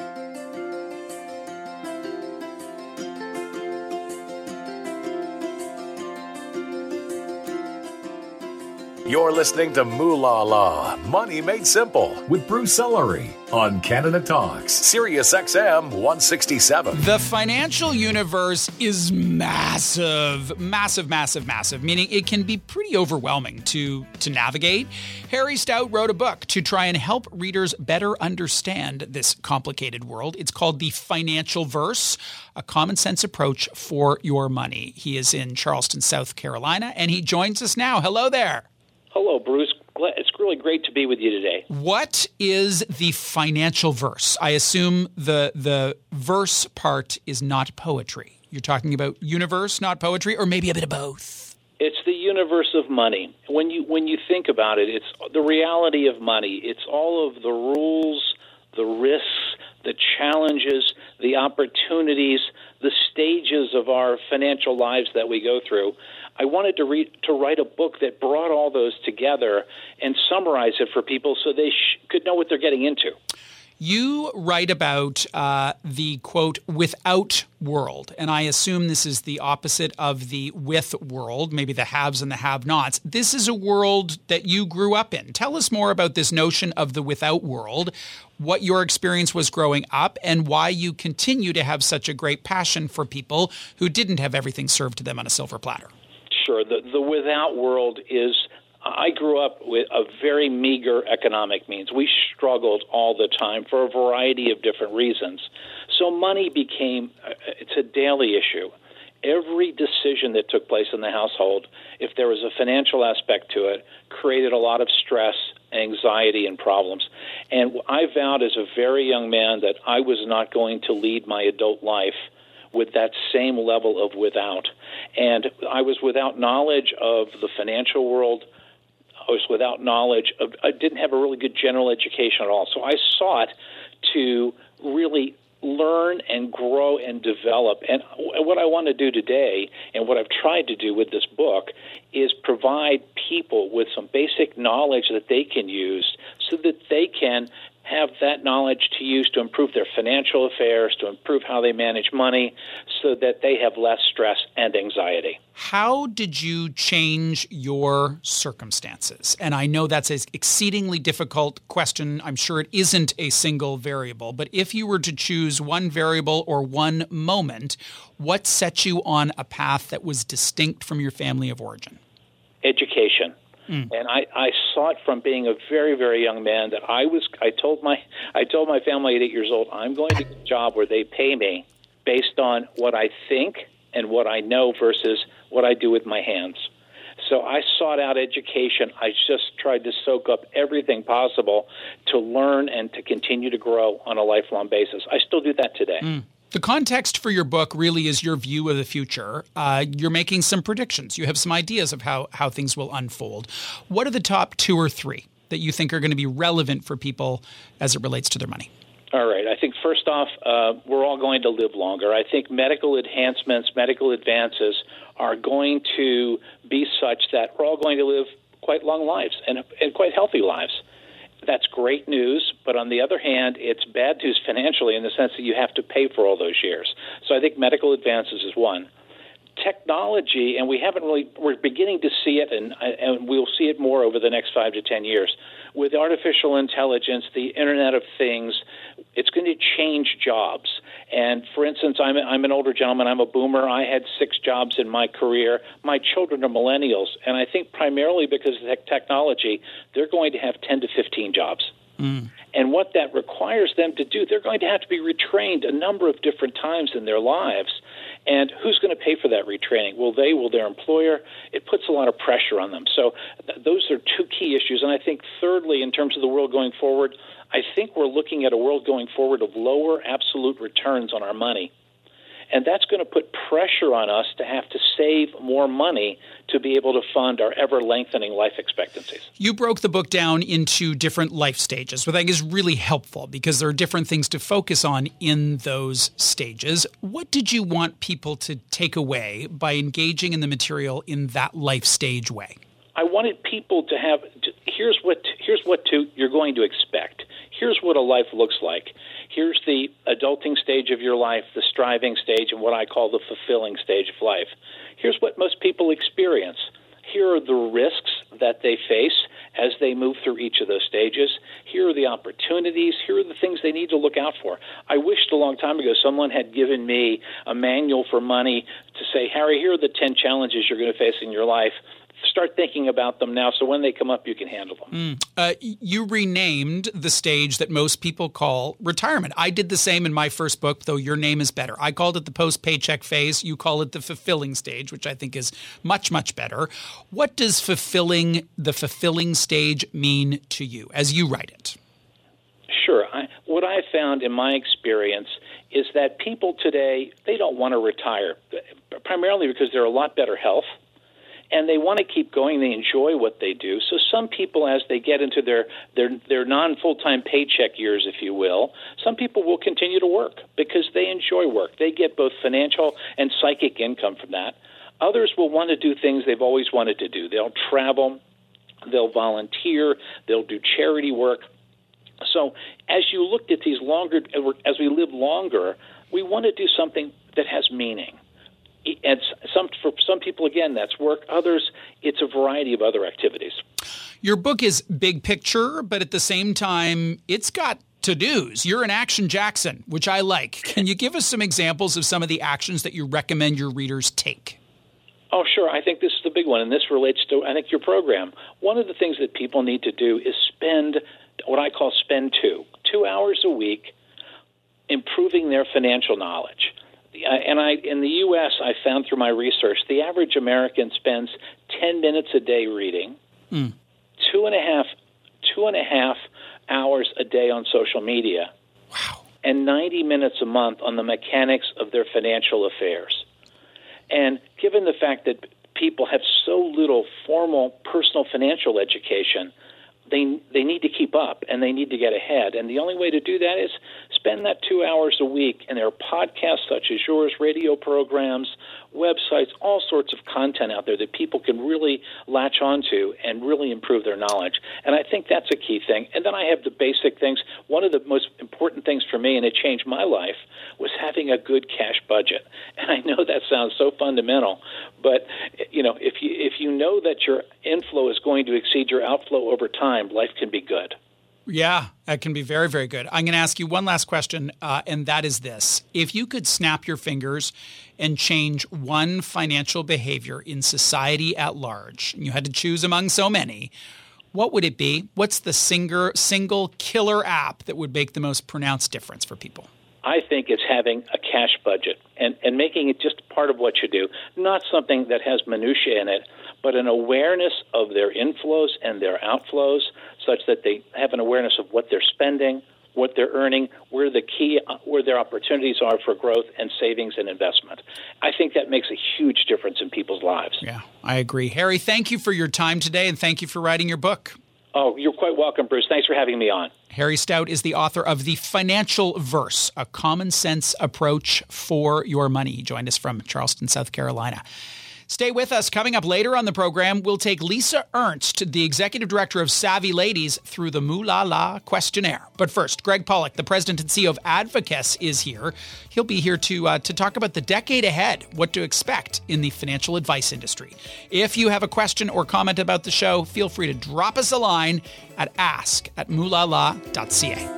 You're listening to Mooh La La, Money Made Simple, with Bruce Ellery on Canada Talks, Sirius XM 167. The financial universe is massive, meaning it can be pretty overwhelming to navigate. Harry Stout wrote a book to try and help readers better understand this complicated world. It's called The Financial Verse, A Common Sense Approach for Your Money. He is in Charleston, South Carolina, and he joins us now. Hello there. Hello, Bruce. It's really great to be with you today. What is the financial verse? I assume the verse part is not poetry. You're talking about universe, not poetry, or maybe a bit of both? It's the universe of money. When you think about it, it's the reality of money. It's all of the rules, the risks, the challenges, the opportunities, the stages of our financial lives that we go through. I wanted to write a book that brought all those together and summarize it for people so they could know what they're getting into. You write about the, quote, without world, and I assume this is the opposite of the with world, maybe the haves and the have-nots. This is a world that you grew up in. Tell us more about this notion of the without world, what your experience was growing up, and why you continue to have such a great passion for people who didn't have everything served to them on a silver platter. Sure. The without world is, I grew up with a very meager economic means. We struggled all the time for a variety of different reasons. So money became, it's a daily issue. Every decision that took place in the household, if there was a financial aspect to it, created a lot of stress, anxiety, and problems. And I vowed as a very young man that I was not going to lead my adult life with that same level of without. And I was without knowledge of the financial world. I was without knowledge of, I didn't have a really good general education at all. So I sought to really learn and grow and develop. And what I want to do today, and what I've tried to do with this book, is provide people with some basic knowledge that they can use so that they can have that knowledge to use to improve their financial affairs, to improve how they manage money, so that they have less stress and anxiety. How did you change your circumstances? And I know that's an exceedingly difficult question. I'm sure it isn't a single variable. But if you were to choose one variable or one moment, what set you on a path that was distinct from your family of origin? Education. And I saw it from being a very, very young man that I told my family at 8 years old, I'm going to get a job where they pay me based on what I think and what I know versus what I do with my hands. So I sought out education. I just tried to soak up everything possible to learn and to continue to grow on a lifelong basis. I still do that today. The context for your book really is your view of the future. You're making some predictions. You have some ideas of how things will unfold. What are the top 2 or 3 that you think are going to be relevant for people as it relates to their money? All right. I think first off, we're all going to live longer. I think medical enhancements, medical advances are going to be such that we're all going to live quite long lives and quite healthy lives. That's great news, but on the other hand, it's bad news financially in the sense that you have to pay for all those years. So I think medical advances is one. Technology, and we're beginning to see it, and we'll see it more over the next 5 to 10 years. With artificial intelligence, the Internet of Things, it's going to change jobs. And for instance, I'm an older gentleman. I'm a boomer. I had 6 jobs in my career. My children are millennials, and I think primarily because of technology, they're going to have 10 to 15 jobs. And what that requires them to do, they're going to have to be retrained a number of different times in their lives. And who's going to pay for that retraining? Will they? Will their employer? It puts a lot of pressure on them. So those are 2 key issues. And I think thirdly, in terms of the world going forward, I think we're looking at a world going forward of lower absolute returns on our money. And that's going to put pressure on us to have to save more money to be able to fund our ever-lengthening life expectancies. You broke the book down into different life stages, which I think is really helpful because there are different things to focus on in those stages. What did you want people to take away by engaging in the material in that life stage way? I wanted people to have, here's what you're going to expect. Here's what a life looks like. Here's the adulting stage of your life, the striving stage, and what I call the fulfilling stage of life. Here's what most people experience. Here are the risks that they face as they move through each of those stages. Here are the opportunities. Here are the things they need to look out for. I wished a long time ago someone had given me a manual for money to say, Harry, here are the 10 challenges you're going to face in your life. Start thinking about them now so when they come up, you can handle them. You renamed the stage that most people call retirement. I did the same in my first book, though your name is better. I called it the post-paycheck phase. You call it the fulfilling stage, which I think is much, much better. What does the fulfilling stage mean to you as you write it? Sure. What I found in my experience is that people today, they don't want to retire, primarily because they're a lot better health. And they want to keep going. They enjoy what they do. So some people, as they get into their non-full-time paycheck years, if you will, some people will continue to work because they enjoy work. They get both financial and psychic income from that. Others will want to do things they've always wanted to do. They'll travel. They'll volunteer. They'll do charity work. So as you looked at these as we live longer, we want to do something that has meaning. And for some people, again, that's work. Others, it's a variety of other activities. Your book is big picture, but at the same time, it's got to-dos. You're an Action Jackson, which I like. Can you give us some examples of some of the actions that you recommend your readers take? Oh, sure. I think this is the big one, and this relates to, I think, your program. One of the things that people need to do is spend what I call spend 2 hours a week improving their financial knowledge. In the U.S., I found through my research, the average American spends 10 minutes a day reading, 2.5 hours a day on social media, and 90 minutes a month on the mechanics of their financial affairs. And given the fact that people have so little formal personal financial education, they need to keep up and they need to get ahead. And the only way to do that is spend that 2 hours a week. And there are podcasts such as yours, radio programs, websites, all sorts of content out there that people can really latch onto and really improve their knowledge. And I think that's a key thing. And then I have the basic things. One of the most important things for me, and it changed my life, was having a good cash budget. And I know that sounds so fundamental, but if you know that your inflow is going to exceed your outflow over time, life can be good. Yeah, that can be very, very good. I'm going to ask you one last question, and that is this. If you could snap your fingers and change one financial behavior in society at large, and you had to choose among so many, what would it be? What's the single killer app that would make the most pronounced difference for people? I think it's having a cash budget and making it just part of what you do, not something that has minutiae in it, but an awareness of their inflows and their outflows such that they have an awareness of what they're spending, what they're earning, where their opportunities are for growth and savings and investment. I think that makes a huge difference in people's lives. Yeah, I agree. Harry, thank you for your time today, and thank you for writing your book. Oh, you're quite welcome, Bruce. Thanks for having me on. Harry Stout is the author of The Financial Verse, a common sense approach for your money. He joined us from Charleston, South Carolina. Stay with us. Coming up later on the program, we'll take Lisa Ernst, the executive director of Savvy Ladies, through the Moo La La questionnaire. But first, Greg Pollock, the president and CEO of Advocus, is here. He'll be here to talk about the decade ahead, what to expect in the financial advice industry. If you have a question or comment about the show, feel free to drop us a line at ask@moolala.ca.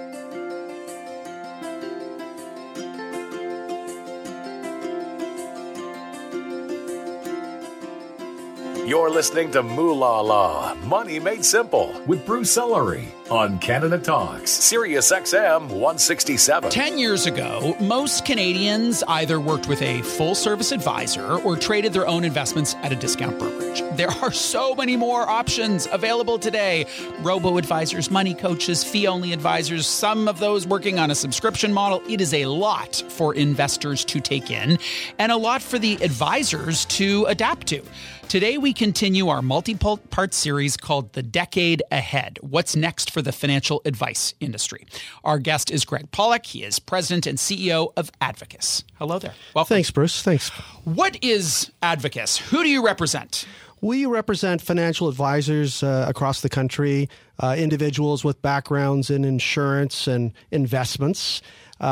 You're listening to Moo La La, Money Made Simple, with Bruce Ellery on Canada Talks, Sirius XM 167. 10 years ago, most Canadians either worked with a full-service advisor or traded their own investments at a discount brokerage. There are so many more options available today. Robo-advisors, money coaches, fee-only advisors, some of those working on a subscription model. It is a lot for investors to take in and a lot for the advisors to adapt to. Today, we continue our multi-part series called The Decade Ahead. What's next for the financial advice industry? Our guest is Greg Pollock. He is president and CEO of Advocus. Hello there. Welcome. Thanks, Bruce. Thanks. What is Advocus? Who do you represent? We represent financial advisors across the country, individuals with backgrounds in insurance and investments,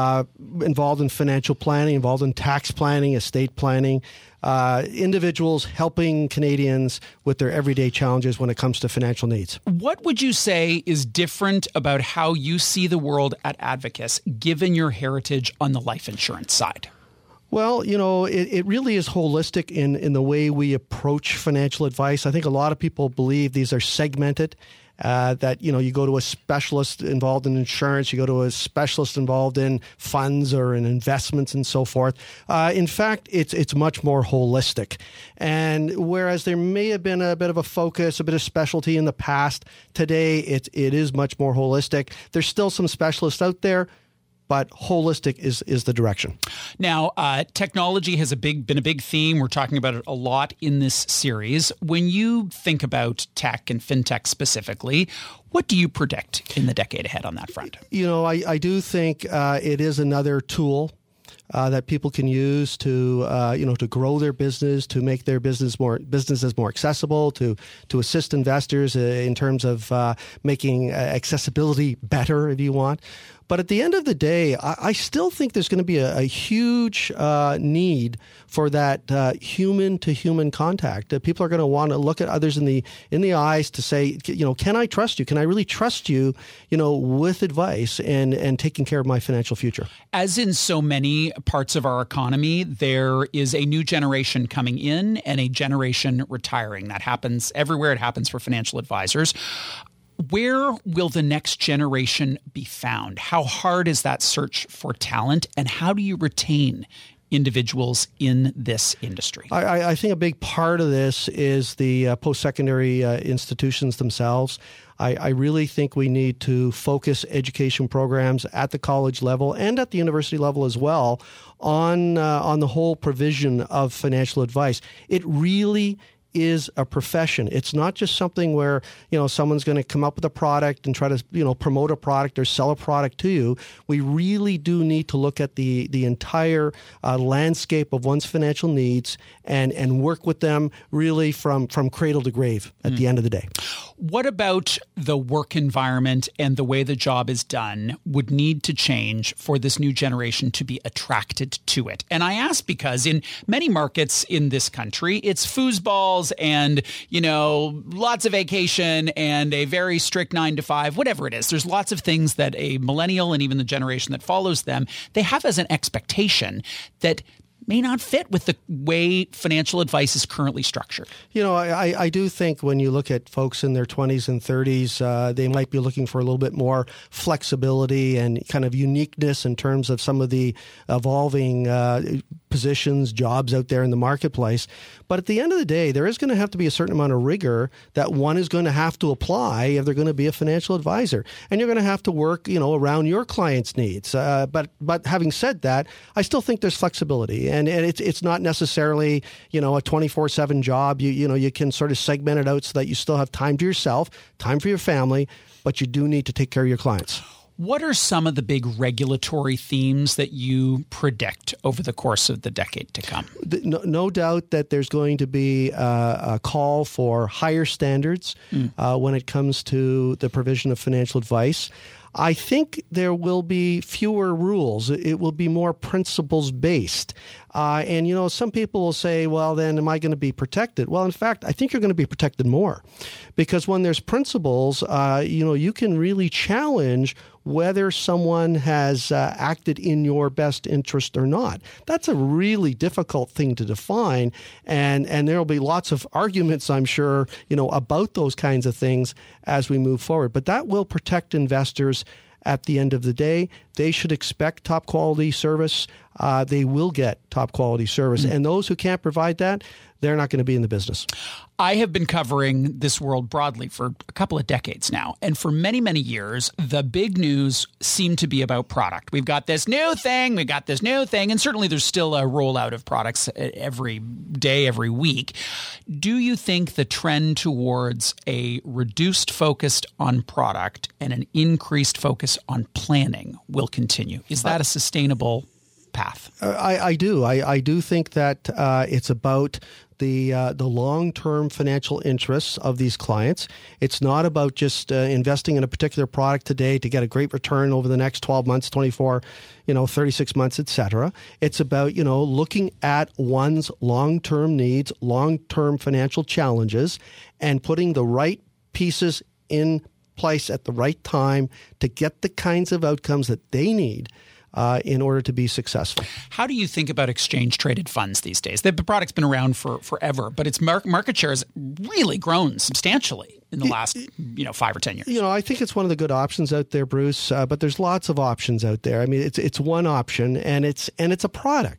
involved in financial planning, involved in tax planning, estate planning, individuals helping Canadians with their everyday challenges when it comes to financial needs. What would you say is different about how you see the world at Advocus, given your heritage on the life insurance side? Well, it really is holistic in the way we approach financial advice. I think a lot of people believe these are segmented, that, you go to a specialist involved in insurance, you go to a specialist involved in funds or in investments and so forth. In fact, it's much more holistic. And whereas there may have been a bit of a focus, a bit of specialty in the past, today it is much more holistic. There's still some specialists out there, but holistic is the direction. Now, technology has been a big theme. We're talking about it a lot in this series. When you think about tech and fintech specifically, what do you predict in the decade ahead on that front? I do think it is another tool that people can use to to grow their business, to make their businesses more accessible, to assist investors in terms of making accessibility better, if you want. But at the end of the day, I still think there's going to be a huge need for that human-to-human contact. People are going to want to look at others in the eyes to say, can I trust you? Can I really trust you, with advice and taking care of my financial future? As in so many parts of our economy, there is a new generation coming in and a generation retiring. That happens everywhere. It happens for financial advisors. Where will the next generation be found? How hard is that search for talent, and how do you retain individuals in this industry? I think a big part of this is the post-secondary institutions themselves. I really think we need to focus education programs at the college level and at the university level as well on the whole provision of financial advice. It really is a profession. It's not just something where, someone's going to come up with a product and try to, promote a product or sell a product to you. We really do need to look at the entire landscape of one's financial needs and work with them really from cradle to grave at the end of the day. What about the work environment and the way the job is done would need to change for this new generation to be attracted to it? And I ask because in many markets in this country, it's foosballs and, lots of vacation and a very strict 9-to-5, whatever it is. There's lots of things that a millennial and even the generation that follows them, they have as an expectation that may not fit with the way financial advice is currently structured. I do think when you look at folks in their 20s and 30s, they might be looking for a little bit more flexibility and kind of uniqueness in terms of some of the evolving positions, jobs out there in the marketplace. But at the end of the day, there is going to have to be a certain amount of rigor that one is going to have to apply if they're going to be a financial advisor. And you're going to have to work, around your client's needs. But having said that, I still think there's flexibility. And it's not necessarily, a 24/7 job. You can sort of segment it out so that you still have time to yourself, time for your family, but you do need to take care of your clients. What are some of the big regulatory themes that you predict over the course of the decade to come? No doubt that there's going to be a call for higher standards when it comes to the provision of financial advice. I think there will be fewer rules. It will be more principles-based. And some people will say, well, then am I going to be protected? Well, in fact, I think you're going to be protected more. Because when there's principles, you can really challenge whether someone has acted in your best interest or not. That's a really difficult thing to define. And there will be lots of arguments, I'm sure, about those kinds of things as we move forward. But that will protect investors. At the end of the day, they should expect top quality service. They will get top quality service. And those who can't provide that, they're not going to be in the business. I have been covering this world broadly for a couple of decades now. And for many, many years, the big news seemed to be about product. We've got this new thing. And certainly there's still a rollout of products every day, every week. Do you think the trend towards a reduced focus on product and an increased focus on planning will continue? Is that a sustainable path? I do. I do think that it's about the long-term financial interests of these clients. It's not about just investing in a particular product today to get a great return over the next 12 months, 24, 36 months, et cetera. It's about, looking at one's long-term needs, long-term financial challenges, and putting the right pieces in place at the right time to get the kinds of outcomes that they need in order to be successful. How do you think about exchange-traded funds these days? The product's been around for forever, but its market share has really grown substantially in the last 5 or 10 years. I think it's one of the good options out there, Bruce. But there's lots of options out there. I mean, it's one option, and it's a product.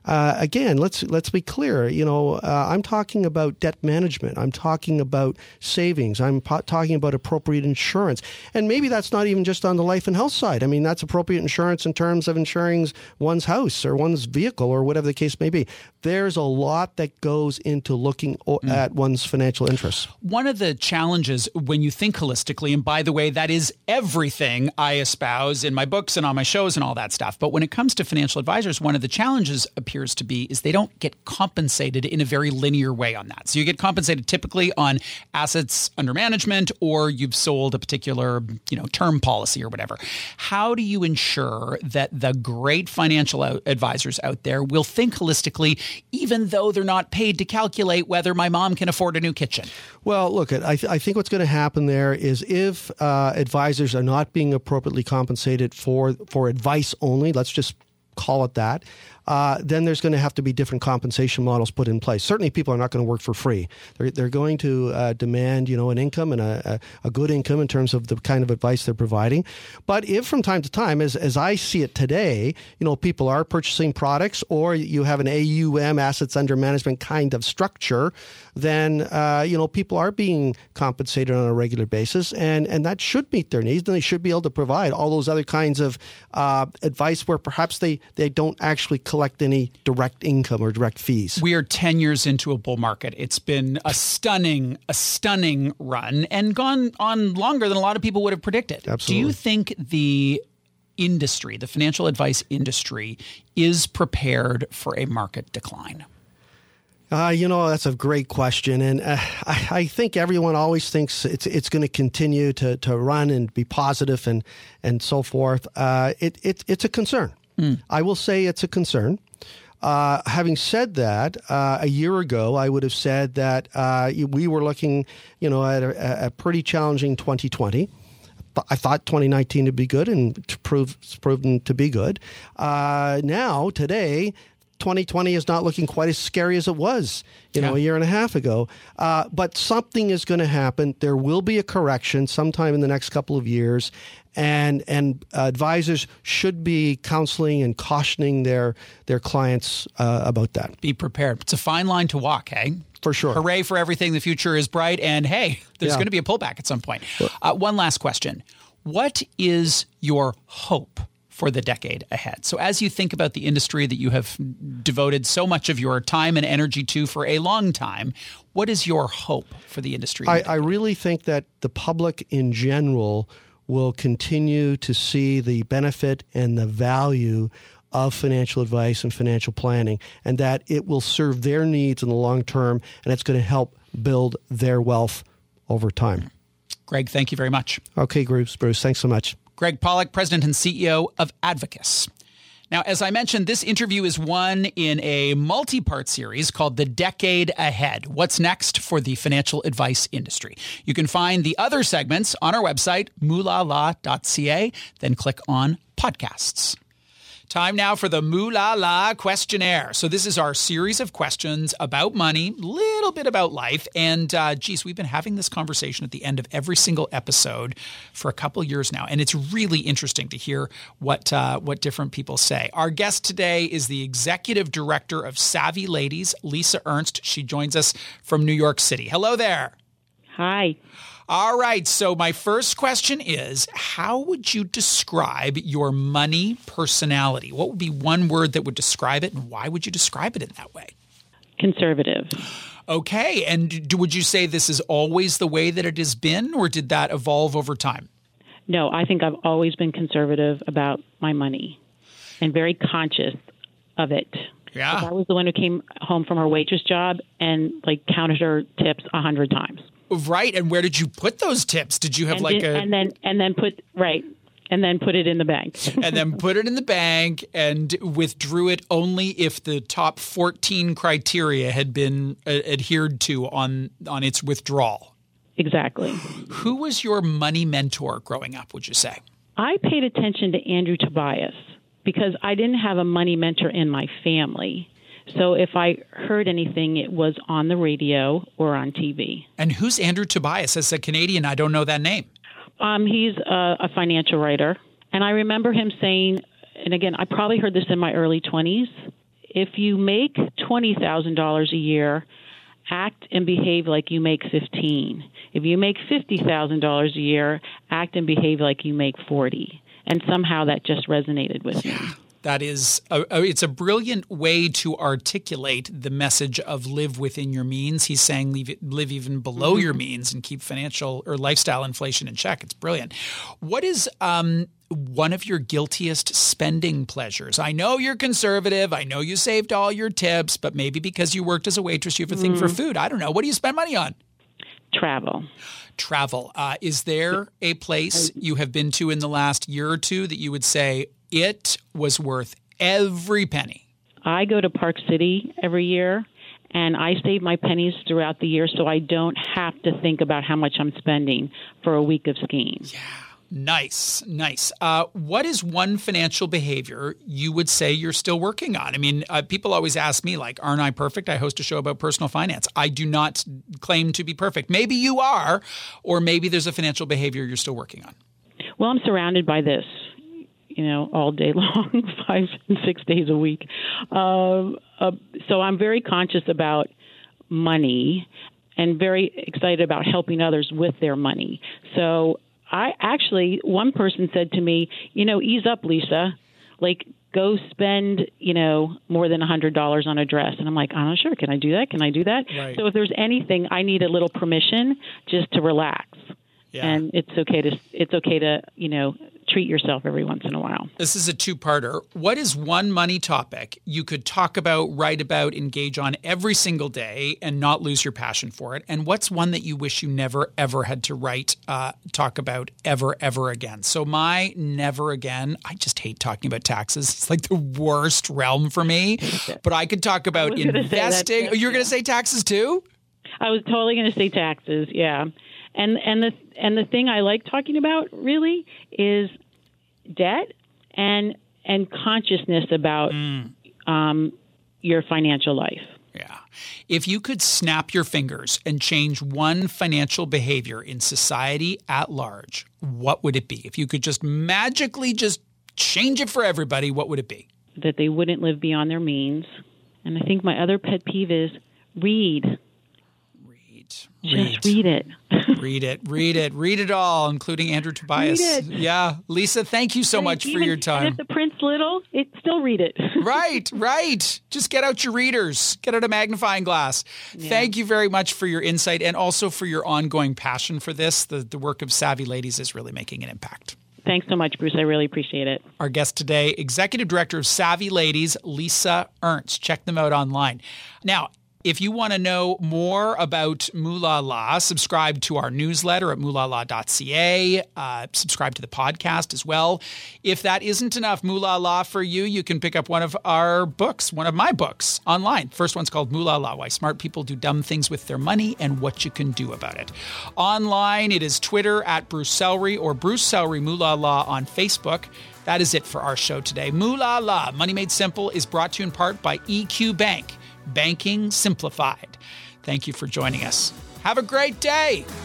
Again, let's be clear. I'm talking about debt management. I'm talking about savings. I'm talking about appropriate insurance. And maybe that's not even just on the life and health side. I mean, that's appropriate insurance in terms of insuring one's house or one's vehicle or whatever the case may be. There's a lot that goes into looking at one's financial interests. One of the challenges when you think holistically, and by the way, that is everything I espouse in my books and on my shows and all that stuff. But when it comes to financial advisors, one of the challenges appears to be is they don't get compensated in a very linear way on that. So you get compensated typically on assets under management, or you've sold a particular, term policy or whatever. How do you ensure that the great financial advisors out there will think holistically, even though they're not paid to calculate whether my mom can afford a new kitchen? Well, look, I think what's going to happen there is if advisors are not being appropriately compensated for advice only, let's just call it that, then there's going to have to be different compensation models put in place. Certainly people are not going to work for free. They're going to demand, an income and a good income in terms of the kind of advice they're providing. But if from time to time, as I see it today, people are purchasing products or you have an AUM, assets under management kind of structure, then, people are being compensated on a regular basis and that should meet their needs, and they should be able to provide all those other kinds of advice where perhaps they don't actually collect any direct income or direct fees. We are 10 years into a bull market. It's been a stunning run and gone on longer than a lot of people would have predicted. Absolutely. Do you think the industry, the financial advice industry, is prepared for a market decline? That's a great question. And I think everyone always thinks it's going to continue to run and be positive and so forth. It's a concern. I will say it's a concern. Having said that, a year ago, I would have said that we were looking, at a pretty challenging 2020. I thought 2019 would be good, and it's proven to be good. Now, today, 2020 is not looking quite as scary as it was, a year and a half ago. But something is going to happen. There will be a correction sometime in the next couple of years. And advisors should be counseling and cautioning their clients about that. Be prepared. It's a fine line to walk, hey? For sure. Hooray for everything. The future is bright. And hey, there's going to be a pullback at some point. One last question. What is your hope for the decade ahead? So as you think about the industry that you have devoted so much of your time and energy to for a long time, what is your hope for the industry? I really think that the public in general will continue to see the benefit and the value of financial advice and financial planning, and that it will serve their needs in the long term, and it's going to help build their wealth over time. Greg, thank you very much. Okay, Bruce, thanks so much. Greg Pollock, President and CEO of Advocus. Now, as I mentioned, this interview is one in a multi-part series called The Decade Ahead. What's next for the financial advice industry? You can find the other segments on our website, moolala.ca, then click on podcasts. Time now for the Moolala questionnaire. So this is our series of questions about money, a little bit about life. And we've been having this conversation at the end of every single episode for a couple of years now. And it's really interesting to hear what different people say. Our guest today is the executive director of Savvy Ladies, Lisa Ernst. She joins us from New York City. Hello there. Hi. All right. So my first question is, how would you describe your money personality? What would be one word that would describe it, and why would you describe it in that way? Conservative. Okay. And would you say this is always the way that it has been, or did that evolve over time? No, I think I've always been conservative about my money and very conscious of it. Yeah. I was the one who came home from her waitress job and counted her tips 100 times. Right. And where did you put those tips? Did you have and then put it in the bank. And then put it in the bank and withdrew it only if the top 14 criteria had been adhered to on its withdrawal. Exactly. Who was your money mentor growing up, would you say? I paid attention to Andrew Tobias because I didn't have a money mentor in my family. So if I heard anything, it was on the radio or on TV. And who's Andrew Tobias? As a Canadian, I don't know that name. He's a financial writer. And I remember him saying, and again, I probably heard this in my early 20s, if you make $20,000 a year, act and behave like you make 15. If you make $50,000 a year, act and behave like you make 40. And somehow that just resonated with me. That is, it's a brilliant way to articulate the message of live within your means. He's saying live even below your means and keep financial or lifestyle inflation in check. It's brilliant. What is one of your guiltiest spending pleasures? I know you're conservative. I know you saved all your tips, but maybe because you worked as a waitress, you have a thing for food. I don't know. What do you spend money on? Travel. Is there a place you have been to in the last year or two that you would say it was worth every penny? I go to Park City every year, and I save my pennies throughout the year so I don't have to think about how much I'm spending for a week of skiing. Yeah. Nice. What is one financial behavior you would say you're still working on? I mean, people always ask me, like, aren't I perfect? I host a show about personal finance. I do not claim to be perfect. Maybe you are, or maybe there's a financial behavior you're still working on. Well, I'm surrounded by this, all day long, 5 and 6 days a week. So I'm very conscious about money and very excited about helping others with their money. So one person said to me, ease up, Lisa, like go spend, more than $100 on a dress. And I'm like, I'm not sure. Can I do that? Right. So if there's anything, I need a little permission just to relax. Yeah. And it's okay to, treat yourself every once in a while. This is a two-parter. What is one money topic you could talk about, write about, engage on every single day and not lose your passion for it? And what's one that you wish you never, ever had to talk about ever again? So my never again, I just hate talking about taxes. It's like the worst realm for me. But I could talk about investing. You're going to say taxes too? I was totally going to say taxes, yeah. And the thing I like talking about really is debt and consciousness about your financial life. Yeah. If you could snap your fingers and change one financial behavior in society at large, what would it be? If you could just magically just change it for everybody, what would it be? That they wouldn't live beyond their means. And I think my other pet peeve is read. Just read it. Read it all, including Andrew Tobias. Read it. Yeah. Lisa, thank you so much for your time. And if the print's little, still read it. Right. Just get out your readers. Get out a magnifying glass. Yeah. Thank you very much for your insight and also for your ongoing passion for this. The work of Savvy Ladies is really making an impact. Thanks so much, Bruce. I really appreciate it. Our guest today, Executive Director of Savvy Ladies, Lisa Ernst. Check them out online. Now, if you want to know more about Moolah Law, subscribe to our newsletter at moolahlah.ca. Subscribe to the podcast as well. If that isn't enough Moolah Law for you, you can pick up one of my books online. First one's called Moolah Law, Why Smart People Do Dumb Things with Their Money and What You Can Do About It. Online, it is Twitter at Bruce Sellery or Bruce Sellery Moolah Law on Facebook. That is it for our show today. Moolah Law, Money Made Simple, is brought to you in part by EQ Bank. Banking simplified. Thank you for joining us. Have a great day.